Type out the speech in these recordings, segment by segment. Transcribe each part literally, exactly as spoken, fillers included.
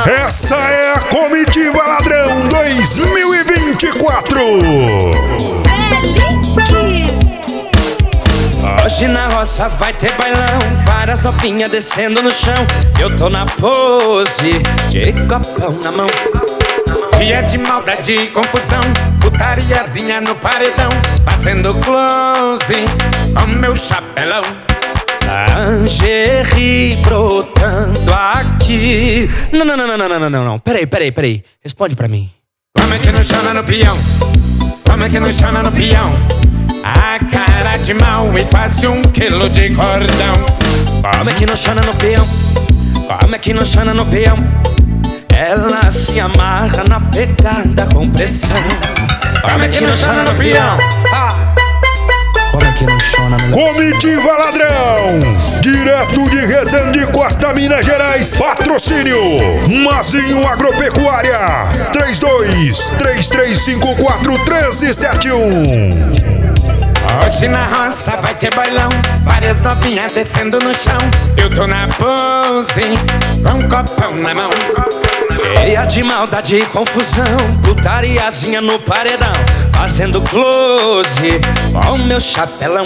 Essa é a Comitiva Ladrão dois mil e vinte e quatro. Hoje na roça vai ter bailão, várias novinhas descendo no chão. Eu tô na pose de copão na mão. Dia de maldade e confusão, putariazinha no paredão, fazendo close com meu chapelão. Lingerie brotando aqui. Não, não, não, não, não, não, não, não. Peraí, peraí, peraí. Responde pra mim. Como é que não chama no peão? Como é que não chama no peão? A cara de mal e quase um quilo de cordão. Como é que não chama no peão? Como é que não chama no peão? Ela se amarra na pegada com pressão. Como é que não chama no peão? Ah. Como é que não chama no Comitiva Ladrão, direto de Resende Costa, Minas Gerais. Patrocínio Mazinho Agropecuária. Três dois três três cinco quatro três sete um. Hoje na roça vai ter bailão, várias novinhas descendo no chão. Eu tô na pose com um copão na mão. Cheia de maldade e confusão, putariazinha no paredão, fazendo close com meu chapelão.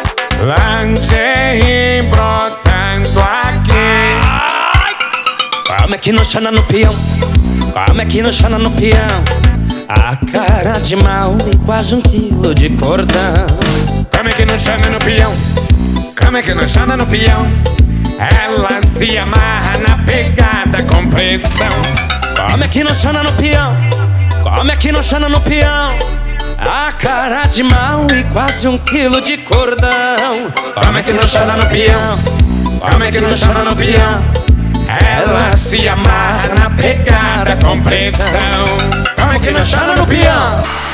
Lingerie brotando aqui. Ai! Como é que não chama no peão? Como é que não chama no peão? A cara de mal e quase um quilo de cordão. Como é que não chama no peão? Como é que não chama no peão? Ela se amarra na pegada com pressão. Como é que não chama no peão? Como é que não chama no peão? A cara de mal e quase um quilo de cordão. Como é que não chama no peão? Como é que não chama no peão? Ela se amarra na pegada com pressão. Como é que não chama no peão?